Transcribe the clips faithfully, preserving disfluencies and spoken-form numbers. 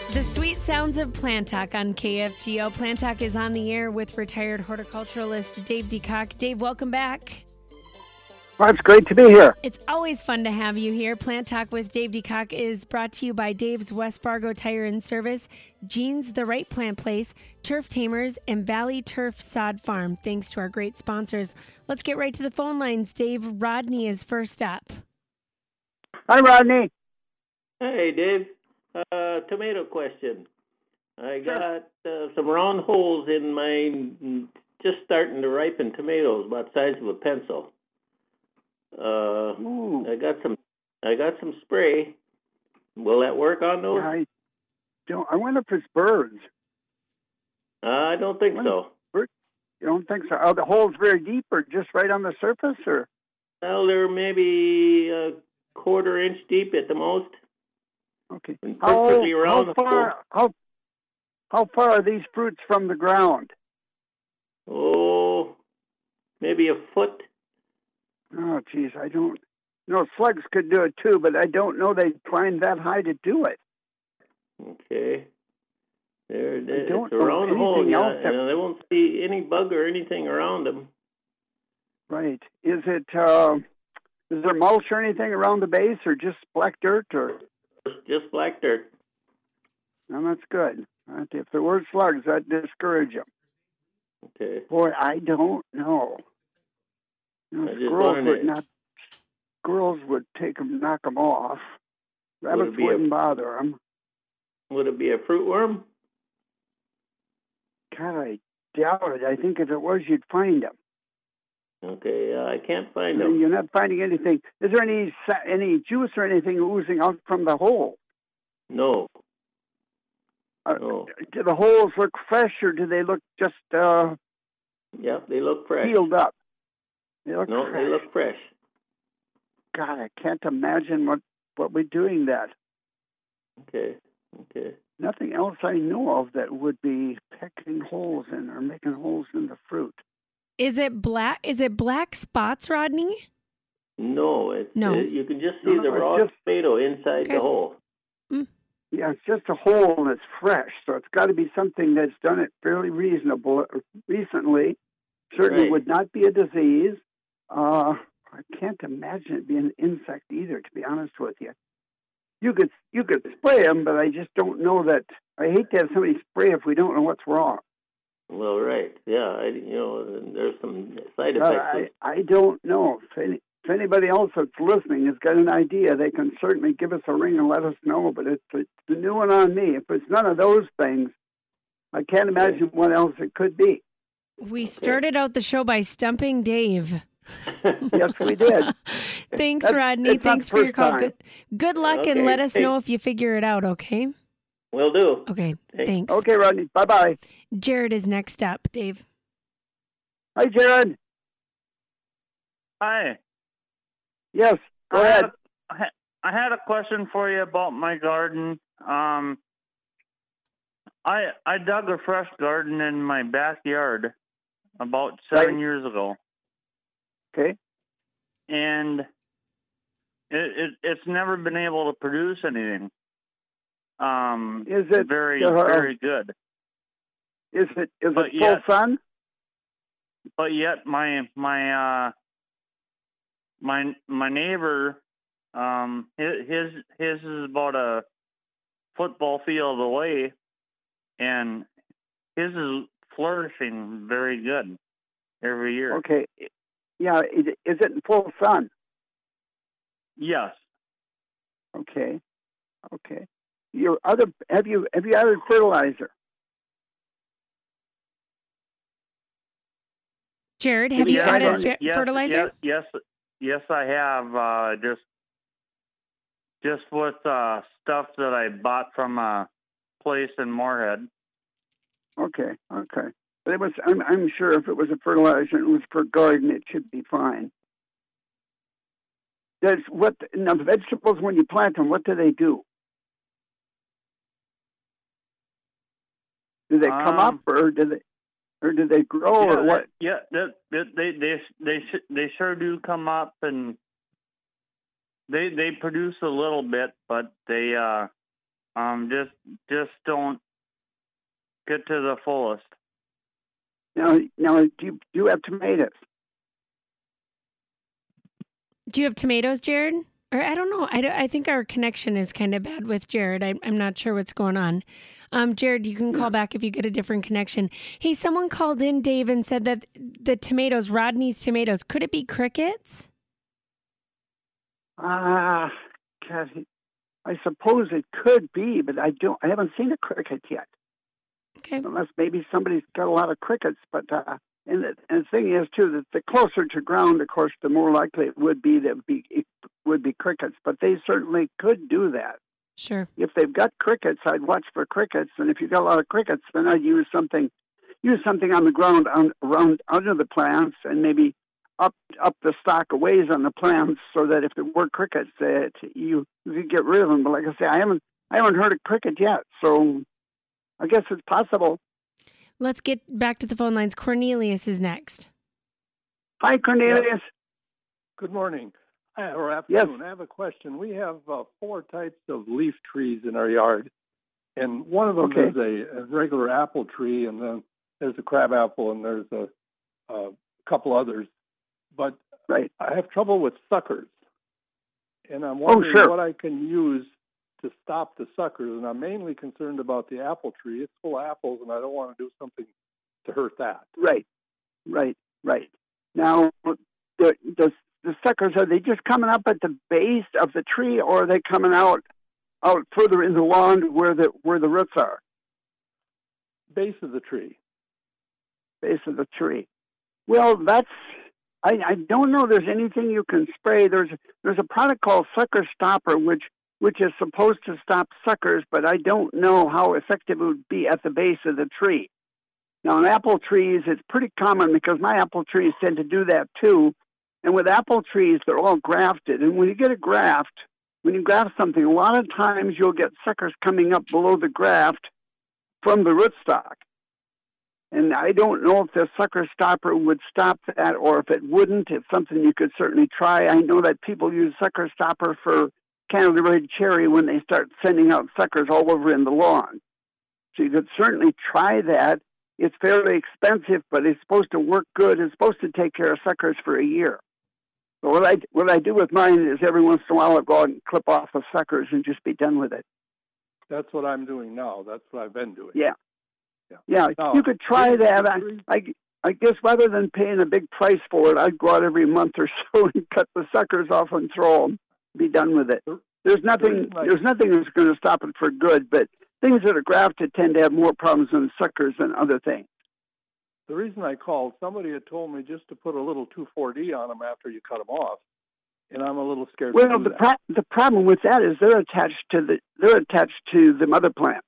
The sweet sounds of Plant Talk on K F G O. Plant Talk is on the air with retired horticulturalist Dave DeCock. Dave, welcome back. Well, it's great to be here. It's always fun to have you here. Plant Talk with Dave DeCock is brought to you by Dave's West Fargo Tire and Service, Jeans The Right Plant Place, Turf Tamers, and Valley Turf Sod Farm. Thanks to our great sponsors. Let's get right to the phone lines. Dave, Rodney is first up. Hi, Rodney. Hey, Dave. Uh, tomato question. I got uh, some round holes in my just starting to ripen tomatoes, about the size of a pencil. Uh, Ooh. I got some. I got some spray. Will that work on those? I don't. I wonder if it's birds. Uh, I don't think so. You don't think so? Are the holes very deep, or just right on the surface, or? Well, they're maybe a quarter inch deep at the most. Okay. And How, perfectly around how the far? How how far are these fruits from the ground? Oh, maybe a foot. Oh, geez, I don't. No, slugs could do it too, but I don't know they'd climb that high to do it. Okay. There, there, I don't it's a know round hole. anything Yeah, else that- and they won't see any bug or anything around them. Right. Is it? Uh, is there mulch or anything around the base, or just black dirt, or? Just black dirt. No, that's good. Right. If there were slugs, that'd discourage them. Okay. Boy, I don't know. You know, I just squirrels wanted would to- not. Squirrels would take them, knock them off. Rabbits be a- wouldn't bother them. Would it be a fruit worm? God, I doubt it. I think if it was, you'd find them. Okay, uh, I can't find I mean, them. you're not finding anything. Is there any sa- any juice or anything oozing out from the hole? No. Uh, No. Do the holes look fresh, or do they look just uh, Yep, they look fresh. healed up? They look No, fresh. they look fresh. God, I can't imagine what, what we're doing that. Okay, okay. Nothing else I know of that would be pecking holes in or making holes in the fruit. Is it black? Is it black spots, Rodney? No, it's, No. uh, you can just see No, the no, it's raw just- tomato inside Okay. the hole. Yeah, it's just a hole and it's fresh, so it's got to be something that's done it fairly reasonable recently. Certainly Right. would not be a disease. Uh, I can't imagine it being an insect either, to be honest with you. You could you could spray them, but I just don't know that. I hate to have somebody spray if we don't know what's wrong. Well, right. Yeah, I, you know, there's some side But effects. I, I don't know. If, any, if anybody else that's listening has got an idea, they can certainly give us a ring and let us know. But it's, it's a new one on me. If it's none of those things, I can't imagine what else it could be. We started out the show by stumping Dave. Yes, we did. Thanks, That's- Rodney. it's not Thanks the for your first call. time. Good, good luck, and Okay. let us Hey. know if you figure it out, okay? Will do. Okay, Hey. thanks. Okay, Rodney. Bye-bye. Jared is next up. Dave. Hi, Jared. Hi. Yes, go I ahead. Had a, I had- I had a question for you about my garden. Um, I I dug a fresh garden in my backyard about seven Right. years ago, Okay. and it, it it's never been able to produce anything. Um, Is it very uh, very good? Is it is But it full yet- sun? But yet my my uh my my neighbor, um his his his is about a football field away, and his is flourishing very good every year. Okay. Yeah. Is is it in full sun? Yes. Okay. Okay. Your other have you have you added fertilizer? Jared, have Did you you try added to- fe- yes, fertilizer? Yes, yes, yes, I have. Uh, just just with uh, stuff that I bought from a place in Moorhead. Okay. Okay. But it was. I'm I'm sure if it was a fertilizer and it was for garden, it should be fine. Does what now the vegetables when you plant them? What do they do? Do they come Um, up or do they or do they grow yeah, or what? Yeah, that, that, they they they sh- they sure do come up, and they they produce a little bit, but they uh Um, just just don't get to the fullest. Now, now, do you, do you have tomatoes? Do you have tomatoes, Jared? Or I don't know. I, don't- I think our connection is kind of bad with Jared. I, I'm not sure what's going on. Um, Jared, you can call Yeah. back if you get a different connection. Hey, someone called in, Dave, and said that the tomatoes, Rodney's tomatoes, could it be crickets? Ah, God, I suppose it could be, but I don't. I haven't seen a cricket yet. Okay. Unless maybe somebody's got a lot of crickets. But uh, and, the, and the thing is too that the closer to ground, of course, the more likely it would be that it, be, it would be crickets. But they certainly could do that. Sure. If they've got crickets, I'd watch for crickets. And if you've got a lot of crickets, then I'd use something, use something on the ground on, around under the plants, and maybe up up the stalk a ways on the plants, so that if there were crickets, that you you could get rid of them. But like I say, I haven't I haven't heard of cricket yet, so I guess it's possible. Let's get back to the phone lines. Cornelius is next. Hi, Cornelius. Good morning, uh, or afternoon. I have a question. We have uh, four types of leaf trees in our yard, and one of them Okay. is a, a regular apple tree, and then there's a crab apple, and there's a, a couple others. But Right. I have trouble with suckers, and I'm Oh, wondering sure. what I can use to stop the suckers. And I'm mainly concerned about the apple tree. It's full of apples, and I don't want to do something to hurt that. Right, right, right. Now, the, the the suckers, are they just coming up at the base of the tree, or are they coming out out further in the lawn where the where the roots are? Base of the tree. Base of the tree. Well, that's I, I don't know. There's anything you can spray. There's there's a product called Sucker Stopper, which which is supposed to stop suckers, but I don't know how effective it would be at the base of the tree. Now, in apple trees, it's pretty common because my apple trees tend to do that too. And with apple trees, they're all grafted. And when you get a graft, when you graft something, a lot of times you'll get suckers coming up below the graft from the rootstock. And I don't know if the sucker stopper would stop that or if it wouldn't. It's something you could certainly try. I know that people use sucker stopper for Canada Red Cherry when they start sending out suckers all over in the lawn. So you could certainly try that. It's fairly expensive, but it's supposed to work good. It's supposed to take care of suckers for a year. So what I, what I do with mine is every once in a while I go out and clip off the suckers and just be done with it. That's what I'm doing now. That's what I've been doing. Yeah. Yeah. Yeah, Now, you could try leaf that. of I, the tree- I, I guess rather than paying a big price for it, I'd go out every month or so and cut the suckers off and throw them. Be done with it. There's nothing. reason I- There's nothing that's going to stop it for good. But things that are grafted tend to have more problems than suckers than other things. The reason I called, somebody had told me just to put a little two four D on them after you cut them off, and I'm a little scared Well, to do the that. pro- the problem with that is they're attached to the they're attached to the mother plant,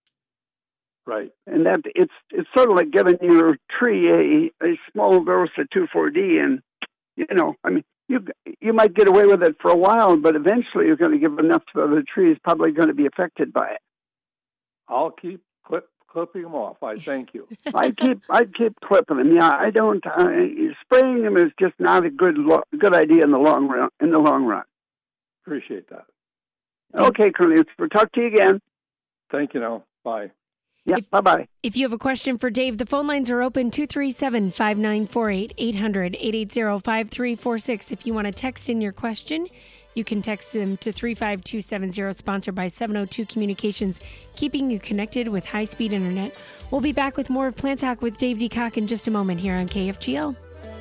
Right. and that it's it's sort of like giving your tree a, a small dose of two four D, and you know, I mean, you you might get away with it for a while, but eventually you're going to give enough to the tree is probably going to be affected by it. I'll keep clip, clipping them off. I thank you. I keep I keep clipping them. Yeah, I don't uh, spraying them is just not a good lo- good idea in the long run. In the long run. Appreciate that. Okay, Cornelius, we'll talk to you again. Thank you now. Bye. Yeah, If- bye bye. If you have a question for Dave, the phone lines are open two three seven, five nine four eight, eight hundred, eight eight zero, five three four six. If you want to text in your question, you can text them to three five two seven zero, sponsored by seven oh two Communications, keeping you connected with high-speed internet. We'll be back with more of Plant Talk with Dave DeCock in just a moment here on K F G O.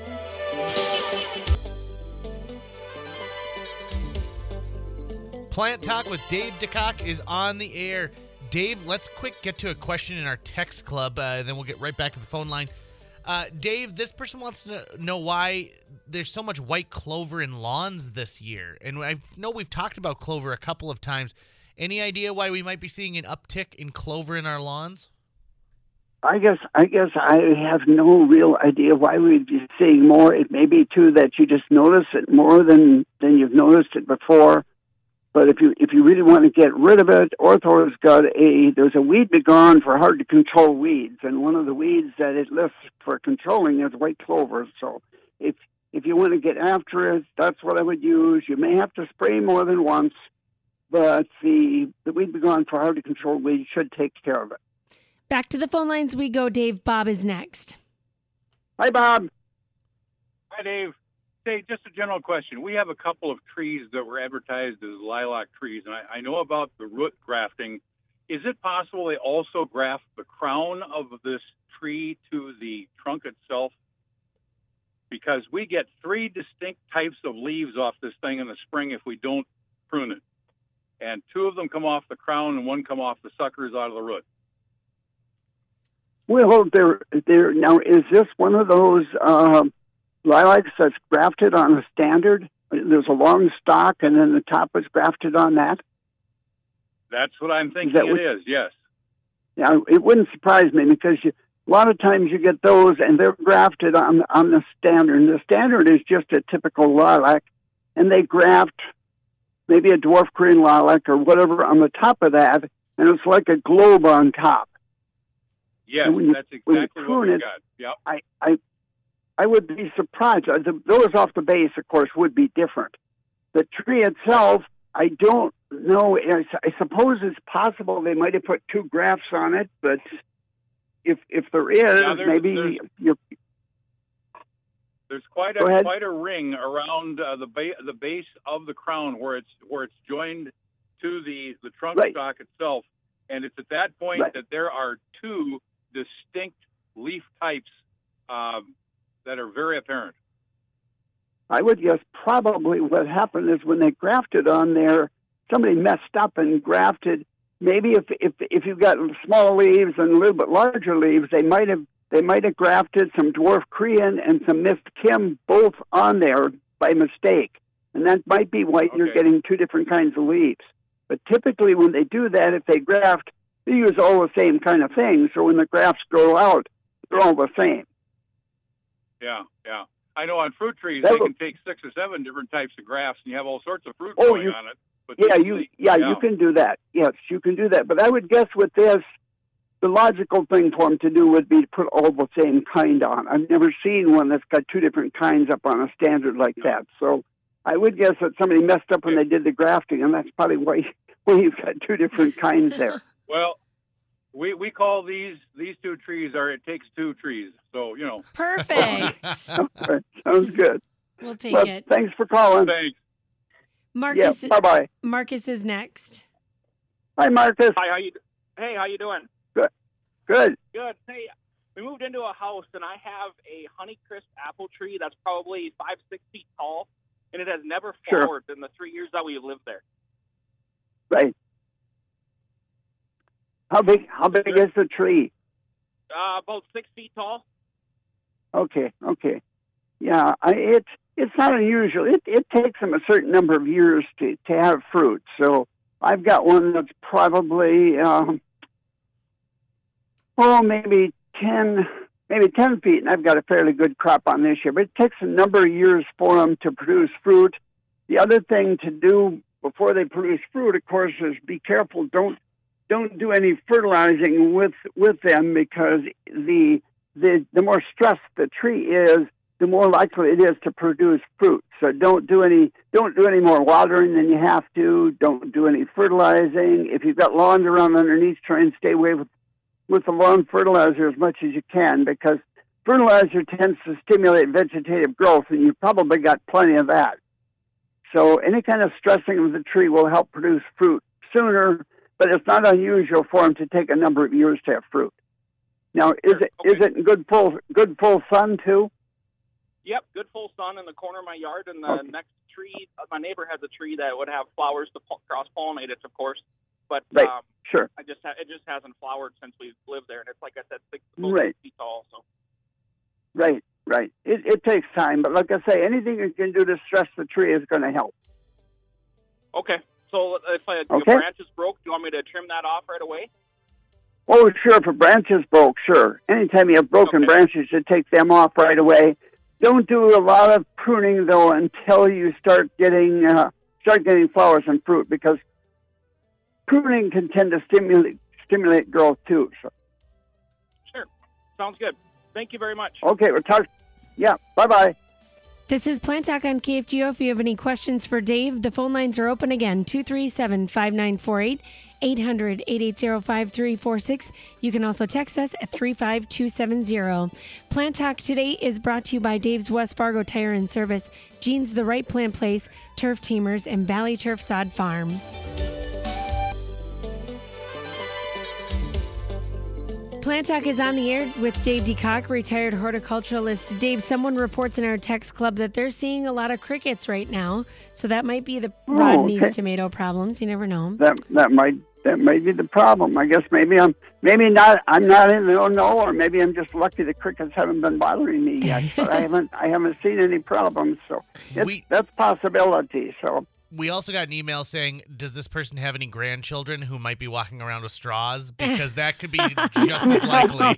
Plant Talk with Dave DeCock is on the air. Dave, let's quick get to a question in our text club, uh, and then we'll get right back to the phone line. Uh, Dave, this person wants to know why there's so much white clover in lawns this year. And I know we've talked about clover a couple of times. Any idea why we might be seeing an uptick in clover in our lawns? I guess I guess I have no real idea why we'd be seeing more. It may be too that you just notice it more than than you've noticed it before. But if you if you really want to get rid of it, Ortho's got a there's a weed begone for hard to control weeds, and one of the weeds that it lists for controlling is white clover. So if if you want to get after it, that's what I would use. You may have to spray more than once, but the the Weed B Gone for Hard to Control weed should take care of it. Back to the phone lines we go, Dave. Bob is next. Hi, Bob. Hi, Dave. Say, just a general question. We have a couple of trees that were advertised as lilac trees, and I, I know about the root grafting. Is it possible they also graft the crown of this tree to the trunk itself? Because we get three distinct types of leaves off this thing in the spring if we don't prune it. And two of them come off the crown and one come off the suckers out of the root. Well, there, there. Now, is this one of those uh, lilacs that's grafted on a standard? There's a long stalk, and then the top is grafted on that? That's what I'm thinking that it what, is, yes. Yeah, it wouldn't surprise me because you, a lot of times you get those, and they're grafted on, on the standard. And the standard is just a typical lilac, and they graft maybe a dwarf Korean lilac or whatever on the top of that, and it's like a globe on top. Yes, you, that's exactly what we it, got. Yep. I, I, I would be surprised. The, those off the base, of course, would be different. The tree itself, I don't know. I, I suppose it's possible they might have put two grafts on it, but if if there is, yeah, there's, maybe there's, you're... There's quite a quite a ring around uh, the ba- the base of the crown where it's where it's joined to the the trunk right. stalk itself, and it's at that point right. that there are two distinct leaf types um, that are very apparent. I would guess probably what happened is when they grafted on there, somebody messed up and grafted. Maybe if if if you've got small leaves and a little bit larger leaves, they might have they might have grafted some dwarf Korean and some Mist Kim both on there by mistake, and that might be why okay. you're getting two different kinds of leaves. But typically, when they do that, if they graft, they use all the same kind of things. So when the grafts grow out, they're all the same. Yeah, yeah. I know on fruit trees that they will, can take six or seven different types of grafts, and you have all sorts of fruit oh, growing you, on it. But yeah, you yeah, yeah, you can do that. Yes, you can do that. But I would guess with this, the logical thing for them to do would be to put all the same kind on. I've never seen one that's got two different kinds up on a standard like no. that. So I would guess that somebody messed up when they did the grafting, and that's probably why, why you've got two different kinds there. Well, we we call these these two trees are it takes two trees. So, you know. Perfect. Okay, sounds good. We'll take well, it. Thanks for calling. Thanks. Marcus, yeah, bye-bye. Marcus is next. Hi, Marcus. Hi, how you? Hey, how you doing? Good. Good. Good. Hey, we moved into a house, and I have a Honeycrisp apple tree that's probably five, six feet tall, and it has never flowered sure. in the three years that we've lived there. Right. How big? How big is the tree? Uh, about six feet tall. Okay. Okay. Yeah, I, it's it's not unusual. It it takes them a certain number of years to to have fruit. So I've got one that's probably um, oh maybe ten maybe ten feet, and I've got a fairly good crop on this year. But it takes a number of years for them to produce fruit. The other thing to do before they produce fruit, of course, is be careful. Don't don't do any fertilizing with with them because the the the more stressed the tree is, the more likely it is to produce fruit. So don't do any don't do any more watering than you have to. Don't do any fertilizing. If you've got lawn to run underneath, try and stay away with with the lawn fertilizer as much as you can because fertilizer tends to stimulate vegetative growth, and you've probably got plenty of that. So any kind of stressing of the tree will help produce fruit sooner, but it's not unusual for them to take a number of years to have fruit. Now, is it okay. is it in good full good full sun too? Yep, good full sun in the corner of my yard, and the okay. next tree, uh, my neighbor has a tree that would have flowers to po- cross-pollinate it, of course. But right. um, sure, I just ha- it just hasn't flowered since we've lived there, and it's like I said, six right. feet tall. So right, right. It it takes time, but like I say, anything you can do to stress the tree is going to help. Okay, so if a okay. branch is broke, do you want me to trim that off right away? Oh, sure. If a branch is broke, sure. Anytime you have broken okay. branches, you take them off right away. Don't do a lot of pruning though until you start getting uh, start getting flowers and fruit, because pruning can tend to stimulate stimulate growth too. So. Sure, sounds good. Thank you very much. Okay, we'll talk. Yeah, bye bye. This is Plant Talk on K F G O. If you have any questions for Dave, the phone lines are open again, two three seven, five nine four eight, eight hundred, eight eight zero, five three four six. You can also text us at three five two seven zero. Plant Talk today is brought to you by Dave's West Fargo Tire and Service, Jeans the Right Plant Place, Turf Tamers, and Valley Turf Sod Farm. Plant Talk is on the air with Dave DeCock, retired horticulturalist. Dave, someone reports in our text club that they're seeing a lot of crickets right now, so that might be the Oh, Rodney's okay. tomato problems. You never know. That that might that might be the problem. I guess maybe I'm maybe not I'm not in the know, or maybe I'm just lucky the crickets haven't been bothering me yet. But I haven't I haven't seen any problems, so it's, We- that's a possibility. So We also got an email saying, does this person have any grandchildren who might be walking around with straws? Because that could be just as likely.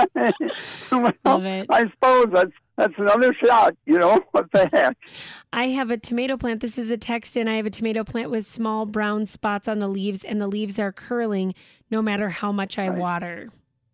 well, Love it. I suppose that's that's another shot. You know what the heck? I have a tomato plant. This is a text, and I have a tomato plant with small brown spots on the leaves, and the leaves are curling no matter how much I Right. water.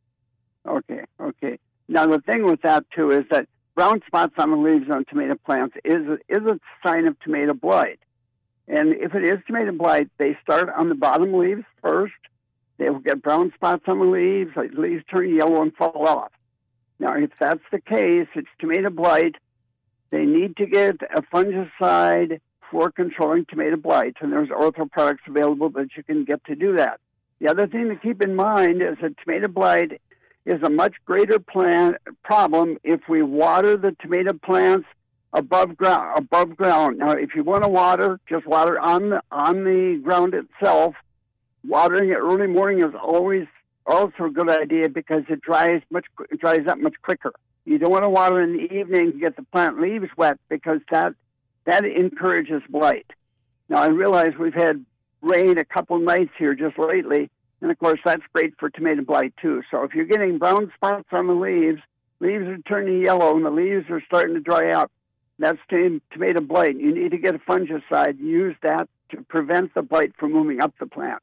Okay, okay. Now the thing with that too is that brown spots on the leaves on tomato plants is is a sign of tomato blight. And if it is tomato blight, they start on the bottom leaves first. They will get brown spots on the leaves. The leaves turn yellow and fall off. Now, if that's the case, it's tomato blight. They need to get a fungicide for controlling tomato blight, and there's ortho products available that you can get to do that. The other thing to keep in mind is that tomato blight is a much greater plant problem if we water the tomato plants above ground. Above ground. Now, if you want to water, just water on the on the ground itself. Watering it early morning is always also a good idea because it dries much it dries up much quicker. You don't want to water in the evening to get the plant leaves wet because that that encourages blight. Now, I realize we've had rain a couple nights here just lately, and of course that's great for tomato blight too. So if you're getting brown spots on the leaves, leaves are turning yellow and the leaves are starting to dry out, that's tomato blight. You need to get a fungicide. Use that to prevent the blight from moving up the plant.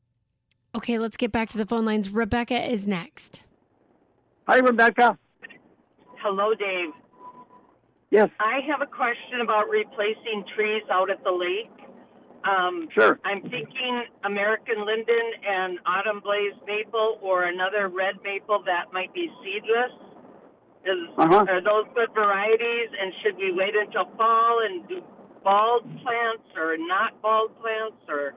Okay, let's get back to the phone lines. Rebecca is next. Hi, Rebecca. Hello, Dave. Yes. I have a question about replacing trees out at the lake. Um, Sure. I'm thinking American linden and autumn blaze maple or another red maple that might be seedless. Is, Uh-huh. Are those good varieties, and should we wait until fall and do bald plants or not bald plants? Or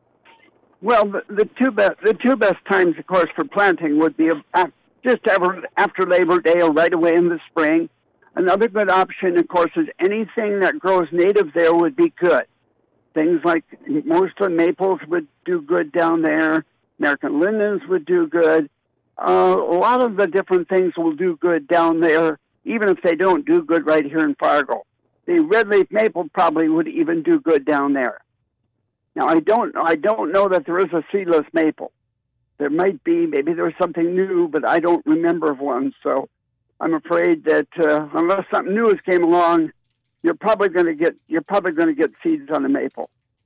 Well, the, the two best the two best times, of course, for planting would be af- just after, after Labor Day or right away in the spring. Another good option, of course, is anything that grows native there would be good. Things like most of the maples would do good down there. American lindens would do good. Uh, a lot of the different things will do good down there, even if they don't do good right here in Fargo. The red leaf maple probably would even do good down there. Now, I don't, I don't know that there is a seedless maple. There might be, maybe there's something new, but I don't remember of one. So I'm afraid that uh, unless something new has came along, you're probably going to get, you're probably going to get seeds on the maple.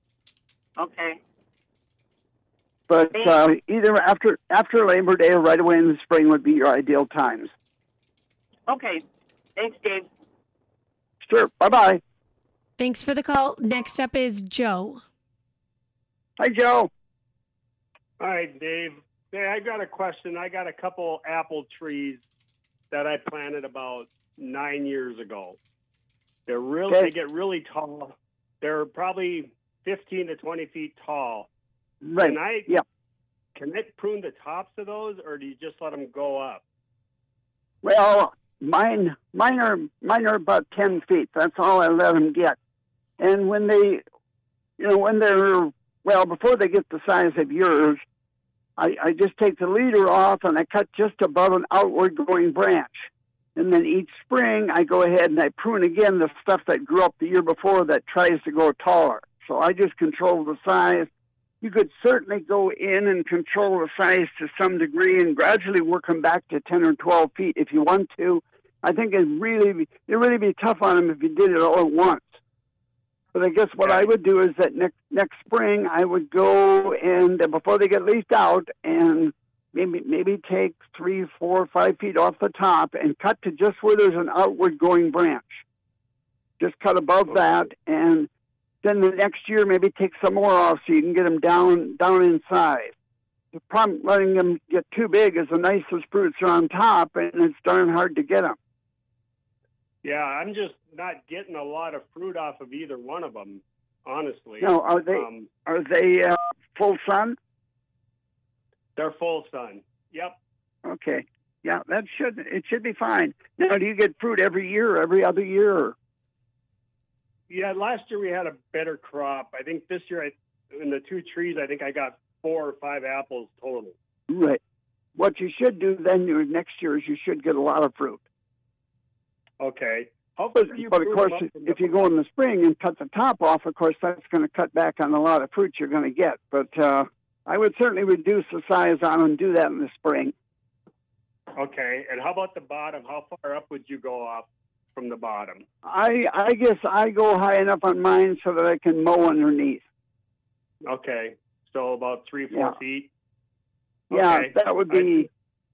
okay, But uh, either after after Labor Day or right away in the spring would be your ideal times. okay. Thanks, Dave. Sure. Bye-bye. Thanks for the call. Next up is Joe. Hi, Joe. Hi, Dave. Hey, I got a question. I got a couple apple trees that I planted about nine years ago. They're really, Okay. they get really tall. They're probably fifteen to twenty feet tall. Right. Can I, Yeah. can I prune the tops of those, or do you just let them go up? Well, mine mine are mine are about ten feet. That's all I let them get. And when they, you know, when they're well before they get the size of yours, I, I just take the leader off and I cut just above an outward going branch. And then each spring I go ahead and I prune again the stuff that grew up the year before that tries to go taller. So I just control the size. You could certainly go in and control the size to some degree and gradually work them back to ten or twelve feet if you want to. I think it'd really be, it'd really be tough on them if you did it all at once. But I guess what I would do is that next next spring I would go and uh, before they get leafed out and maybe maybe take three, four, five feet off the top and cut to just where there's an outward going branch. Just cut above that, and then the next year maybe take some more off so you can get them down down in size. The problem letting them get too big is the nicest fruits are on top, and it's darn hard to get them. Yeah, I'm just not getting a lot of fruit off of either one of them, honestly. No, are they um, are they uh, full sun? They're full sun. Yep. Okay. Yeah, that should it should be fine. Now, do you get fruit every year, or every other year? Or? Yeah, last year we had a better crop. I think this year, I, in the two trees, I think I got four or five apples total. Right. What you should do then next year is you should get a lot of fruit. Okay. How But, do you but of prune course, them up from if the- you go in the spring and cut the top off, of course, that's going to cut back on a lot of fruit you're going to get. But uh, I would certainly reduce the size on them and do that in the spring. Okay, and how about the bottom? How far up would you go off from the bottom? I I guess I go high enough on mine so that I can mow underneath. Okay, so about three, four Yeah. feet. Yeah, Okay. that would be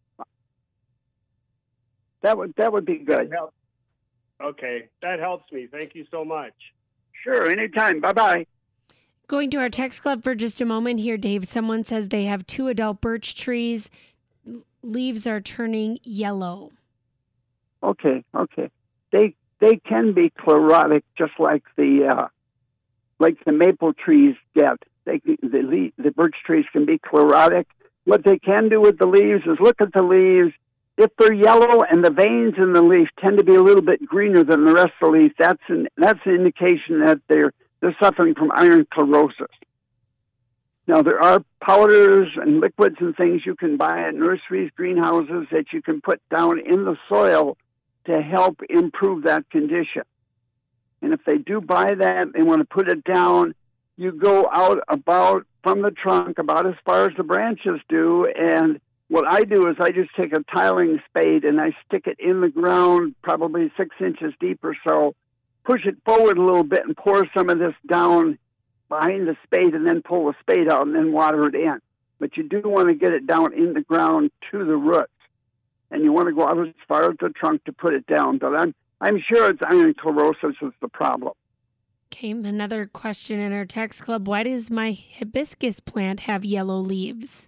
that would that would be good. Okay, that helps me. Thank you so much. Sure, anytime. Bye bye. Going to our text club for just a moment here, Dave. Someone says they have two adult birch trees. Leaves are turning yellow. Okay, okay. They they can be chlorotic, just like the uh, like the maple trees get. They the le- the birch trees can be chlorotic. What they can do with the leaves is look at the leaves. If they're yellow and the veins in the leaf tend to be a little bit greener than the rest of the leaf, that's an that's an indication that they're they're suffering from iron chlorosis. Now, there are powders and liquids and things you can buy at nurseries, greenhouses that you can put down in the soil to help improve that condition. And if they do buy that, they want to put it down, you go out about from the trunk about as far as the branches do. And what I do is I just take a tiling spade and I stick it in the ground, probably six inches deep or so, push it forward a little bit and pour some of this down behind the spade and then pull the spade out and then water it in. But you do want to get it down in the ground to the roots. And you want to go out as far as the trunk to put it down. But I'm I'm sure it's iron chlorosis is the problem. Okay, another question in our text club. Why does my hibiscus plant have yellow leaves?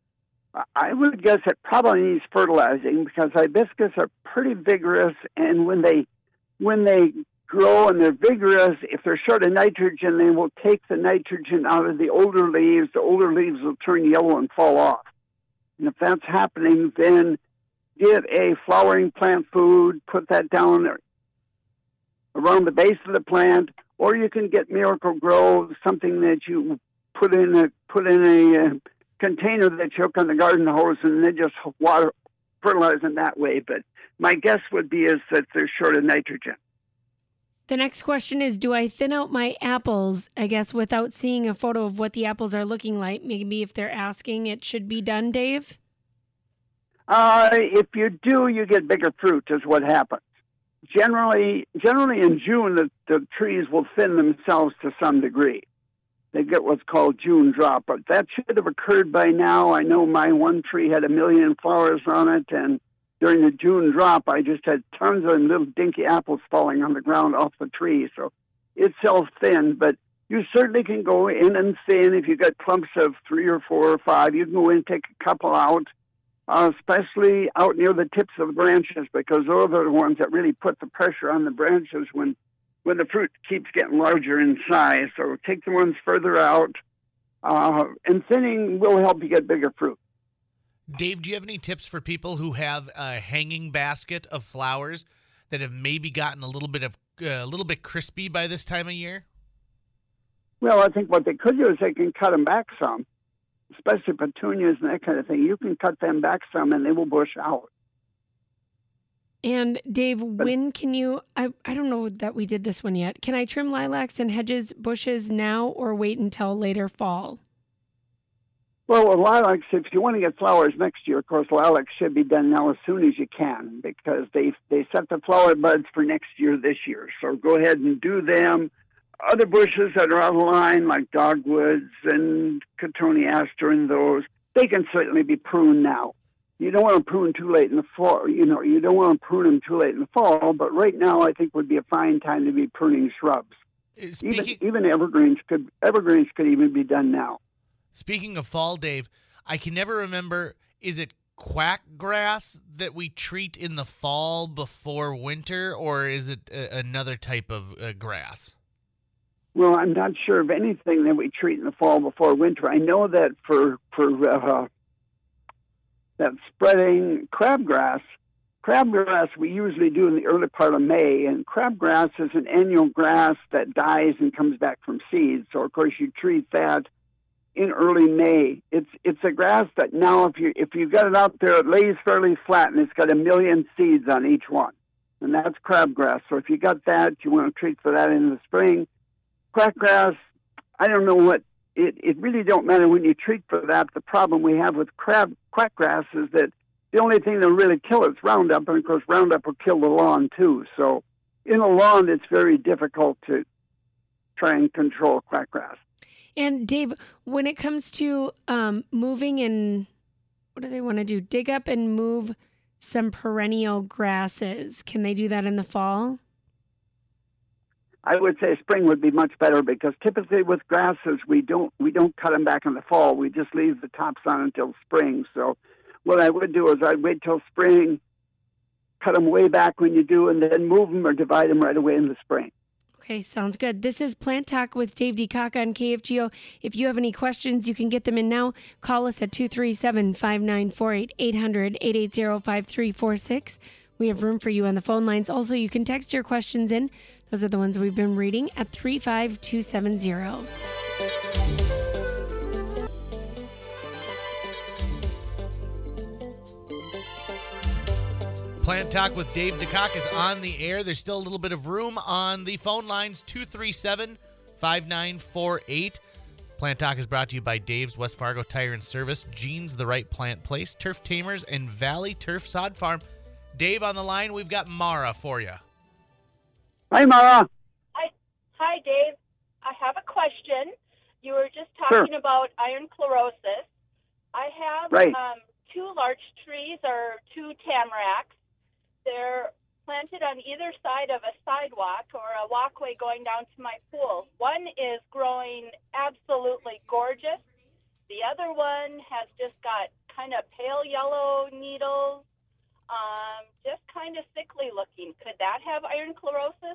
I would guess it probably needs fertilizing because hibiscus are pretty vigorous, and when they when they grow and they're vigorous, if they're short of nitrogen, they will take the nitrogen out of the older leaves. The older leaves will turn yellow and fall off. And if that's happening, then get a flowering plant food, put that down around the base of the plant, or you can get Miracle-Gro, something that you put in a put in a uh, container that you hook on the garden hose, and then just water fertilize them that way. But my guess would be is that they're short of nitrogen. The next question is, do I thin out my apples, I guess, without seeing a photo of what the apples are looking like? Maybe if they're asking, it should be done, Dave? Uh, if you do, you get bigger fruit is what happens. Generally, generally in June, the, the trees will thin themselves to some degree. They get what's called June drop, but that should have occurred by now. I know my one tree had a million flowers on it, and during the June drop, I just had tons of little dinky apples falling on the ground off the tree. So it's self-thinned, but you certainly can go in and thin. If you got clumps of three or four or five, you can go in and take a couple out, uh, especially out near the tips of the branches, because those are the ones that really put the pressure on the branches when, when the fruit keeps getting larger in size. So take the ones further out, uh, and thinning will help you get bigger fruit. Dave, do you have any tips for people who have a hanging basket of flowers that have maybe gotten a little bit of uh, a little bit crispy by this time of year? Well, I think what they could do is they can cut them back some, especially petunias and that kind of thing. You can cut them back some, and they will bush out. And Dave, when can you? I I don't know that we did this one yet. Can I trim lilacs and hedges bushes now, or wait until later fall? Well, with lilacs, if you want to get flowers next year, of course, lilacs should be done now as soon as you can, because they they set the flower buds for next year this year. So go ahead and do them. Other bushes that are out of line, like dogwoods and cotoneaster and those, they can certainly be pruned now. you don't want to prune too late in the fall. You know, you don't want to prune them too late in the fall. But right now, I think would be a fine time to be pruning shrubs. Speaking, even even evergreens could evergreens could even be done now. Speaking of fall, Dave, I can never remember. Is it quack grass that we treat in the fall before winter, or is it a, another type of uh, grass? Well, I'm not sure of anything that we treat in the fall before winter. I know that for for uh, that spreading crabgrass, crabgrass we usually do in the early part of May, and crabgrass is an annual grass that dies and comes back from seeds. So, of course, you treat that in early May. It's it's a grass that now, if you if you got it out there, it lays fairly flat, and it's got a million seeds on each one, and that's crabgrass. So, if you got that, you want to treat for that in the spring. Quackgrass, I don't know what it. It really don't matter when you treat for that. The problem we have with crab quackgrass is that the only thing that'll really kill it's Roundup, and of course Roundup will kill the lawn too. So in a lawn, it's very difficult to try and control quackgrass. And Dave, when it comes to um, moving and what do they want to do? Dig up and move some perennial grasses. Can they do that in the fall? I would say spring would be much better because typically with grasses we don't we don't cut them back in the fall. We just leave the tops on until spring. So what I would do is I'd wait till spring, cut them way back when you do, and then move them or divide them right away in the spring. Okay, sounds good. This is Plant Talk with Dave DeCock on K F G O. If you have any questions, you can get them in now. Call us at two three seven, five nine four eight, eight hundred, eight eight zero, five three four six. We have room for you on the phone lines. Also, you can text your questions in. Those are the ones we've been reading at three five two seven zero. Plant Talk with Dave DeCock is on the air. There's still a little bit of room on the phone lines, two three seven, five nine four eight. Plant Talk is brought to you by Dave's West Fargo Tire and Service, Jeans the Right Plant Place, Turf Tamers, and Valley Turf Sod Farm. Dave on the line, we've got Mara for you. Hi, Mara. Hi, hi, Dave. I have a question. You were just talking Sure. about iron chlorosis. I have Right. um, two large trees or two tamaracks. They're planted on either side of a sidewalk or a walkway going down to my pool. One is growing absolutely gorgeous. The other one has just got kind of pale yellow needles. Um, just kind of sickly looking. Could that have iron chlorosis?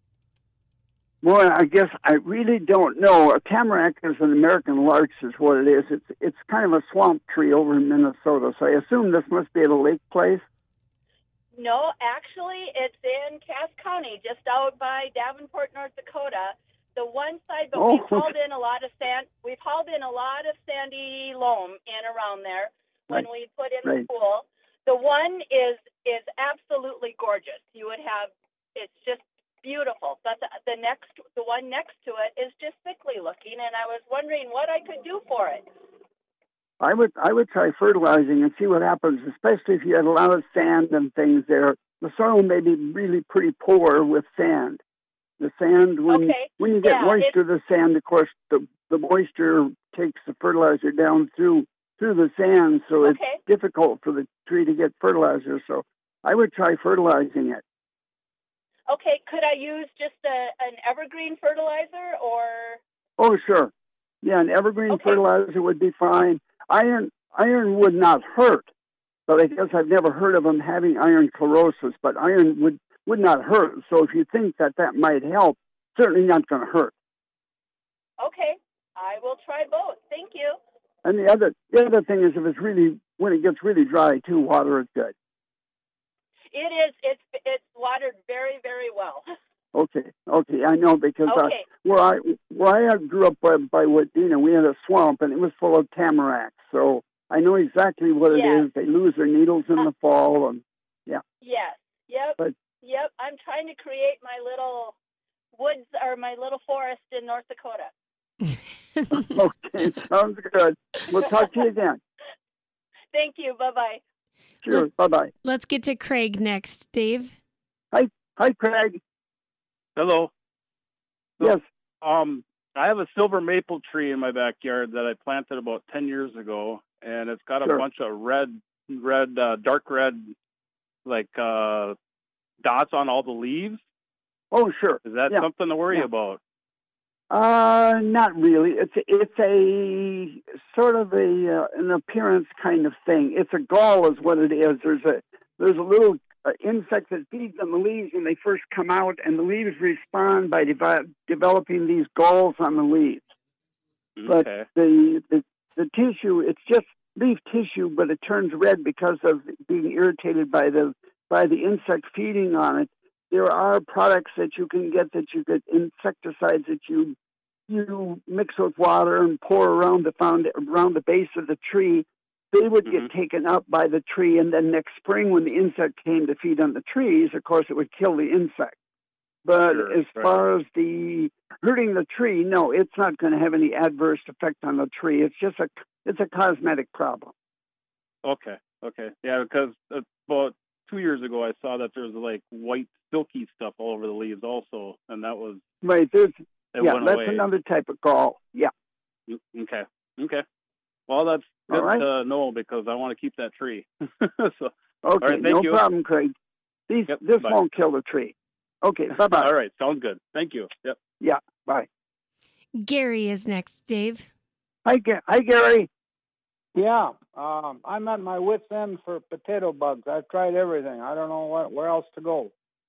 Well, I guess I really don't know. A tamarack is an American larch is what it is. It's it's kind of a swamp tree over in Minnesota, so I assume this must be at a lake place. No, actually, it's in Cass County, just out by Davenport, North Dakota. The one side, but Oh, we've hauled okay. in a lot of sand. We've hauled in a lot of sandy loam in around there when Right. we put in Right. the pool. The one is is absolutely gorgeous. You would have, it's just beautiful. But the, the next, the one next to it is just sickly looking, and I was wondering what I could do for it. I would I would try fertilizing and see what happens, especially if you had a lot of sand and things there. The soil may be really pretty poor with sand. The sand, when Okay. when you get Yeah, moisture, the sand, of course, the the moisture takes the fertilizer down through through the sand, so it's Okay. difficult for the tree to get fertilizer. So I would try fertilizing it. Okay, could I use just a, an evergreen fertilizer or? Oh, sure. Yeah, an evergreen Okay. fertilizer would be fine. Iron iron would not hurt, but I guess I've never heard of them having iron chlorosis, but iron would, would not hurt. So if you think that that might help, certainly not going to hurt. Okay, I will try both. Thank you. And the other the other thing is if it's really, when it gets really dry too, water is good. It is. It's it's watered very very well. Okay, okay, I know because uh, Okay. where I where I grew up by, by Wadena, we had a swamp and it was full of tamaracks. So I know exactly what it Yes. is. They lose their needles in the fall, and yeah. Yes. Yep. But- Yep. I'm trying to create my little woods or my little forest in North Dakota. Okay, sounds good. We'll talk to you again. Thank you. Bye bye. Sure. Bye bye. Let's get to Craig next. Dave? Hi, hi, Craig. Hello. So, Yes. Um, I have a silver maple tree in my backyard that I planted about ten years ago, and it's got a Sure. bunch of red red, uh, dark red, like uh, dots on all the leaves. Oh, sure. Is that yeah. something to worry yeah. about? Uh, not really. It's it's a sort of a uh, an appearance kind of thing. It's a gall, is what it is. There's a there's a little uh, insect that feeds on the leaves when they first come out, and the leaves respond by devi- developing these galls on the leaves. But Okay. the, the the tissue, it's just leaf tissue, but it turns red because of being irritated by the by the insect feeding on it. There are products that you can get that you get insecticides that you you mix with water and pour around the found around the base of the tree. They would get Mm-hmm. taken up by the tree, and then next spring, when the insect came to feed on the trees, of course, it would kill the insect. But Sure, as right. far as the hurting the tree, no, it's not going to have any adverse effect on the tree. It's just a it's a cosmetic problem. Okay. Okay. Yeah, because about two years ago, I saw that there was like white silky stuff all over the leaves also, and that was Right. There's it yeah, went that's away. another type of gall. Yeah. Mm, Okay. Okay. Well, that's good All right. to know because I want to keep that tree. so, all Okay. right, thank no you. problem, Craig. These Yep, this bye. won't kill the tree. Okay. Bye bye. All right. Sounds good. Thank you. Yep. Yeah. Bye. Gary is next, Dave. Hi, Ga- Hi, Gary. Yeah, um, I'm at my wit's end for potato bugs. I've tried everything. I don't know what, where else to go.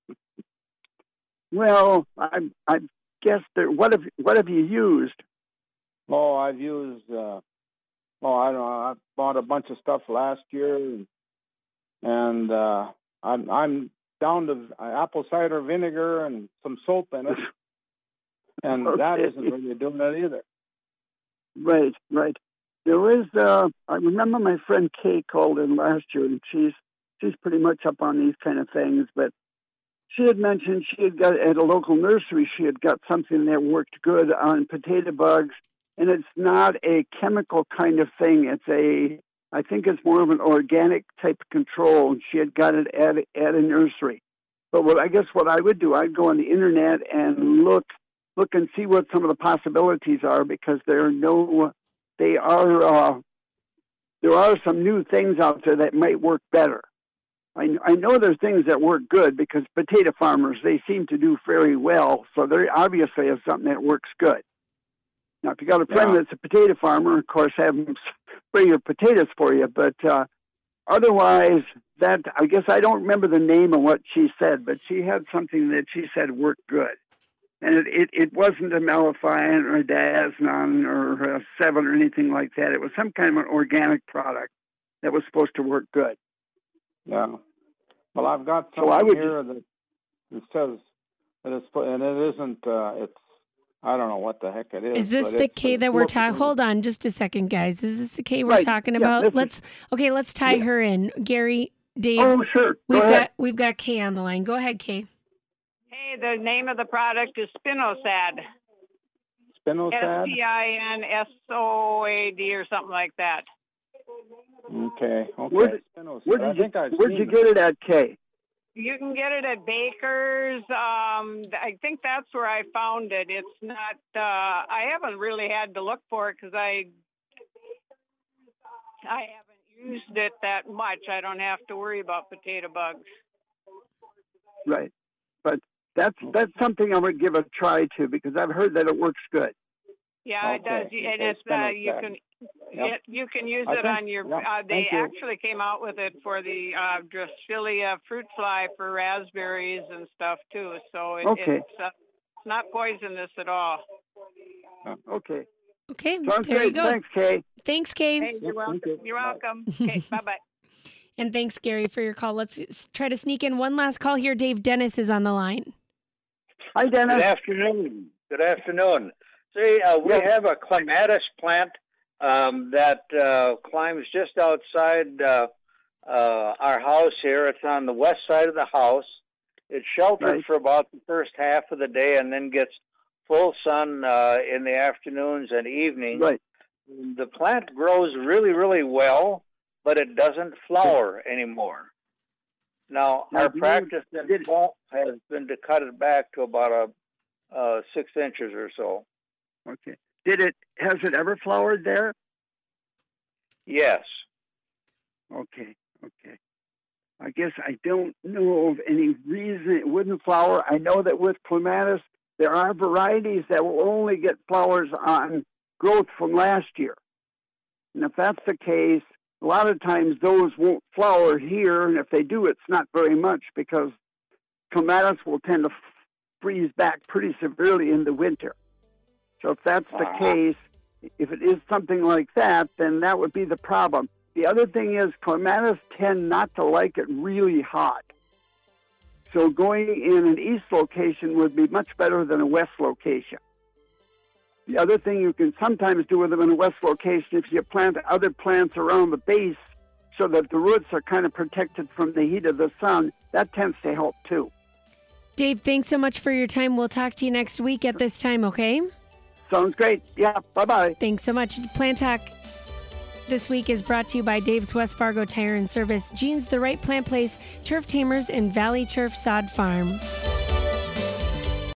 Well, I I guess there. What have what have you used? Oh, I've used. Uh, oh, I don't know. I bought a bunch of stuff last year, and, and uh, I'm I'm down to apple cider vinegar and some soap in it, and Okay. that isn't really doing it either. Right, right. There is. Uh, I remember my friend Kay called in last year, and she's she's pretty much up on these kind of things. But she had mentioned she had got at a local nursery. She had got something that worked good on potato bugs, and it's not a chemical kind of thing. It's a. I think it's more of an organic type of control. And she had got it at at a nursery. But what I guess what I would do, I'd go on the internet and look look and see what some of the possibilities are, because there are no. They are, uh, there are some new things out there that might work better. I, I know there's things that work good because potato farmers, they seem to do very well. So they obviously have something that works good. Now, if you got a friend Yeah. that's a potato farmer, of course, have them spray your potatoes for you. But uh, otherwise, that I guess I don't remember the name of what she said, but she had something that she said worked good. And it, it, it wasn't a Melifiant or a Diazinon or a Seven or anything like that. It was some kind of an organic product that was supposed to work good. Yeah. Well, I've got So something I would here that it says that it's and it isn't. Uh, it's I don't know what the heck it is. Is this but the it's, K uh, that we're look- talking? Hold on, just a second, guys. Is this the K we're Right, talking yeah, about? this is- Let's okay. Let's tie Yeah. her in, Gary, Dave. Oh, sure. Go We've ahead. got we've got Kay on the line. Go ahead, Kay. Hey, the name of the product is Spinosad. Spinosad? S P I N S O A D or something like that. Okay. Okay. Where did, Spinosad. where I did you, think I've where'd seen you it. get it at, Kay? You can get it at Baker's. Um, I think that's where I found it. It's not. Uh, I haven't really had to look for it because I I haven't used it that much. I don't have to worry about potato bugs. Right. But that's that's something I would give a try to, because I've heard that it works good. Yeah, it does. Okay. And Okay, it's uh, you Spinosad. can Yep. it, you can use I it think- on your. yep, Uh, they thank you. actually came out with it for the uh, Drosophilia fruit fly for raspberries and stuff too. So it, Okay. it's uh, it's not poisonous at all. Okay. Okay, Sounds there great. you go. Thanks, Kay. Thanks, Kay. Hey, you're welcome. you. You're Bye. welcome. Okay, bye bye. And thanks, Gary, for your call. Let's s- try to sneak in one last call here. Dave Dennis is on the line. Hi, Good Dennis. afternoon. Good afternoon. See, uh, we Yeah. have a clematis plant um, that uh, climbs just outside uh, uh, our house here. It's on the west side of the house. It's sheltered Right. for about the first half of the day and then gets full sun uh, in the afternoons and evenings. Right. The plant grows really, really well, but it doesn't flower anymore. Now, Now, our do you- practice in did- fall has been to cut it back to about a uh, six inches or so. Okay. Did it? Has it ever flowered there? Yes. Okay. Okay. I guess I don't know of any reason it wouldn't flower. I know that with clematis, there are varieties that will only get flowers on growth from last year. And if that's the case, a lot of times those won't flower here, and if they do, it's not very much because clematis will tend to freeze back pretty severely in the winter. So if that's the Uh-huh. case, if it is something like that, then that would be the problem. The other thing is clematis tend not to like it really hot. So going in an east location would be much better than a west location. The other thing you can sometimes do with them in a west location, if you plant other plants around the base so that the roots are kind of protected from the heat of the sun, that tends to help too. Dave, thanks so much for your time. We'll talk to you next week at this time, okay? Sounds great. Yeah, bye-bye. Thanks so much. Plant Talk this week is brought to you by Dave's West Fargo Tire and Service, Jeans the Right Plant Place, Turf Tamers, and Valley Turf Sod Farm.